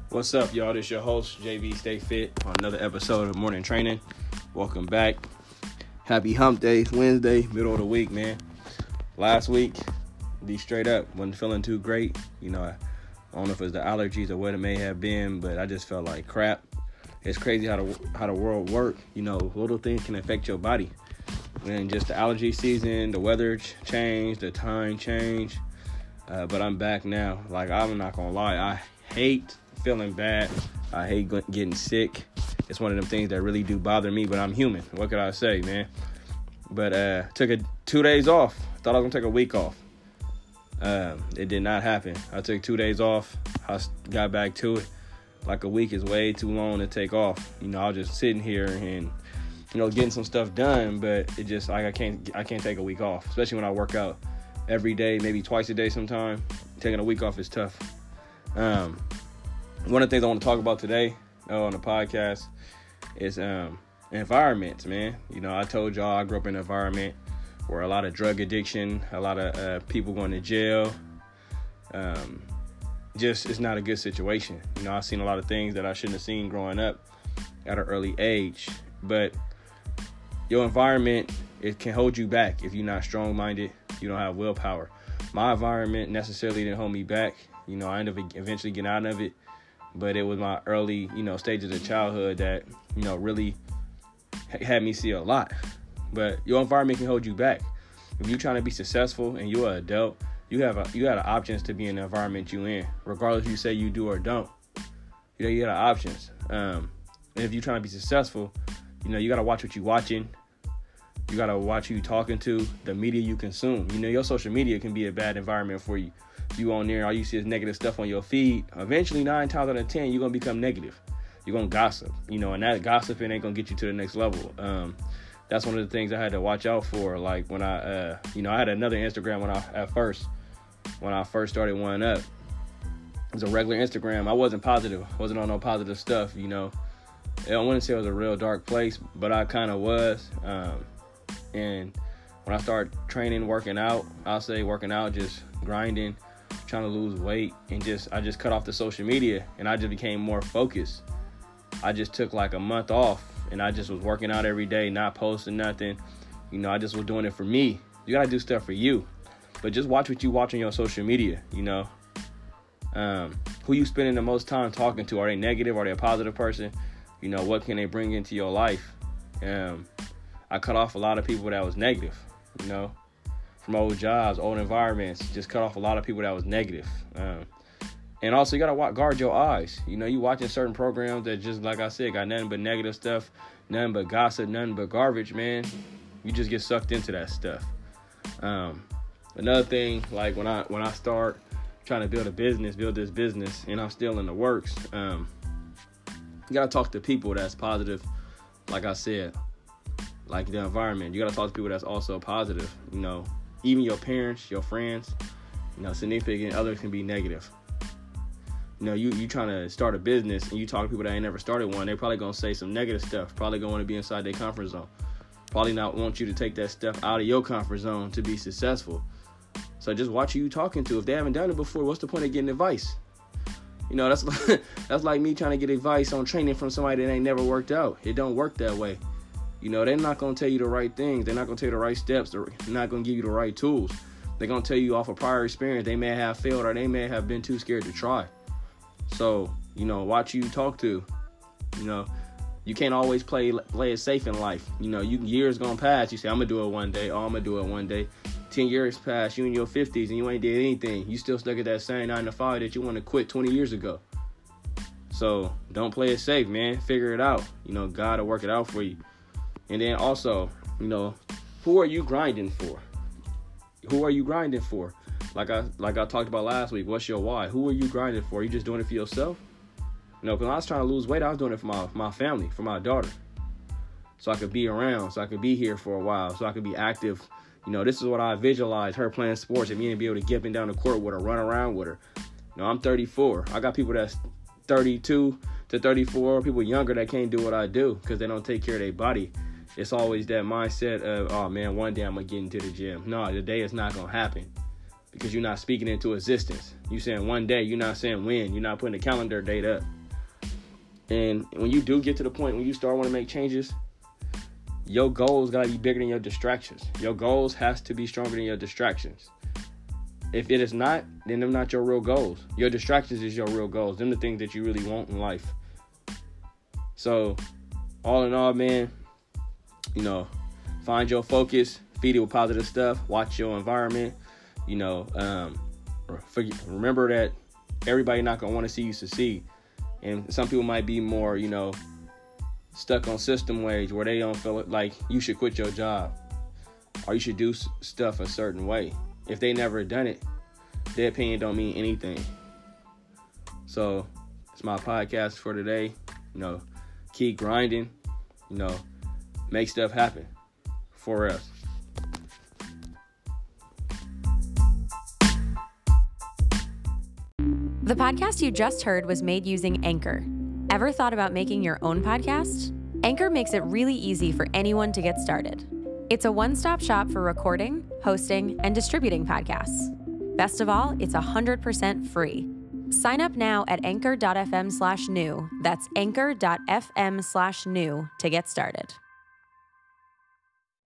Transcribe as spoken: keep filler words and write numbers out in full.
What's up, y'all? This is your host, J V Stay Fit, on another episode of Morning Training. Welcome back. Happy Hump Day, Wednesday, middle of the week, man. Last week, be straight up, wasn't feeling too great. You know, I don't know if it was the allergies or what it may have been, but I just felt like crap. It's crazy how the how the world works. You know, little things can affect your body. And just the allergy season, the weather ch- change, the time change. Uh, but I'm back now. Like, I'm not gonna lie, I hate feeling bad. I hate getting sick. It's one of them things that really do bother me, but I'm human. What could I say, man? But uh, took a two days off. Thought I was gonna take a week off. Um, it did not happen. I took two days off. I got back to it. Like, a week is way too long to take off. You know, I was just sitting here and, you know, getting some stuff done, but it just, like, I can't, I can't take a week off, especially when I work out every day, maybe twice a day sometime. Taking a week off is tough. Um, one of the things I want to talk about today uh, on the podcast is um, environments, man. You know, I told y'all I grew up in an environment where a lot of drug addiction, a lot of uh, people going to jail. Um, just, it's not a good situation. You know, I've seen a lot of things that I shouldn't have seen growing up at an early age. But your environment, it can hold you back if you're not strong-minded. You don't have willpower. My environment necessarily didn't hold me back. You know, I ended up eventually getting out of it. But it was my early, you know, stages of childhood that, you know, really had me see a lot. But your environment can hold you back. If you're trying to be successful and you're an adult, you have a, you have options to be in the environment you in, regardless if you say you do or don't. You know, you got options. Um, and if you're trying to be successful, you know, you got to watch what you're watching. You got to watch who you're talking to, the media you consume. You know, your social media can be a bad environment for you. You on there, all you see is negative stuff on your feed. Eventually, nine times out of ten, you're going to become negative. You're going to gossip, you know, and that gossiping ain't going to get you to the next level. Um, that's one of the things I had to watch out for. Like, when I, uh, you know, I had another Instagram when I, at first, when I first started one up. It was a regular Instagram. I wasn't positive. I wasn't on no positive stuff, you know. I wouldn't say it was a real dark place, but I kind of was. Um, and when I started training, working out, I'll say working out, just grinding, trying to lose weight, and just I just cut off the social media, and I just became more focused. I just took like a month off, and I just was working out every day, not posting nothing. You know, I just was doing it for me. You gotta do stuff for you, but just watch what you watch on your social media. You know, um, who you spending the most time talking to? Are they negative? Are they a positive person? You know, what can they bring into your life? Um, I cut off a lot of people that was negative. You know, from old jobs, old environments, just cut off a lot of people that was negative. Um, and also, you got to guard your eyes. You know, you watching certain programs that just, like I said, got nothing but negative stuff, nothing but gossip, nothing but garbage, man. You just get sucked into that stuff. Um, another thing, like when I when I start trying to build a business, build this business, and I'm still in the works, um, you got to talk to people that's positive, like I said, like the environment. You got to talk to people that's also positive, you know. Even your parents, your friends, you know, significant others can be negative. You know, you you trying to start a business and you talk to people that ain't never started one, they're probably going to say some negative stuff, probably going to want to be inside their comfort zone, probably not want you to take that stuff out of your comfort zone to be successful. So just watch who you talking to. If they haven't done it before, what's the point of getting advice? You know, that's like, that's like me trying to get advice on training from somebody that ain't never worked out. It don't work that way. You know, they're not going to tell you the right things. They're not going to tell you the right steps. They're not going to give you the right tools. They're going to tell you off of prior experience they may have failed or they may have been too scared to try. So, you know, watch who you talk to. You know, you can't always play play it safe in life. You know, you years gonna pass. You say, I'm going to do it one day. Oh, I'm going to do it one day. Ten years pass. You in your fifties and you ain't did anything. You still stuck at that same nine to five that you want to quit twenty years ago. So don't play it safe, man. Figure it out. You know, God will work it out for you. And then also, you know, who are you grinding for? Who are you grinding for? Like I like I talked about last week, what's your why? Who are you grinding for? Are you just doing it for yourself? You know, because when I was trying to lose weight, I was doing it for my, my family, for my daughter. So I could be around, so I could be here for a while, so I could be active. You know, this is what I visualized, her playing sports and me and be able to get up and down the court with her, run around with her. You know, I'm thirty-four. I got people that's thirty-two to thirty-four, people younger that can't do what I do because they don't take care of their body. It's always that mindset of, oh, man, one day I'm going to get into the gym. No, the day is not going to happen because you're not speaking into existence. You're saying one day. You're not saying when. You're not putting a calendar date up. And when you do get to the point when you start want to make changes, your goals got to be bigger than your distractions. Your goals has to be stronger than your distractions. If it is not, then they're not your real goals. Your distractions is your real goals. Them the things that you really want in life. So, all in all, man, you know, find your focus, feed it with positive stuff, watch your environment, you know, um, forget, remember that everybody not going to want to see you succeed. And some people might be more, you know, stuck on system wage where they don't feel like you should quit your job or you should do stuff a certain way. If they never done it, their opinion don't mean anything. So it's my podcast for today. You know, keep grinding, you know, make stuff happen for us. The podcast you just heard was made using Anchor. Ever thought about making your own podcast? Anchor makes it really easy for anyone to get started. It's a one-stop shop for recording, hosting, and distributing podcasts. Best of all, it's one hundred percent free. Sign up now at anchor.fm slash new. That's anchor.fm slash new to get started.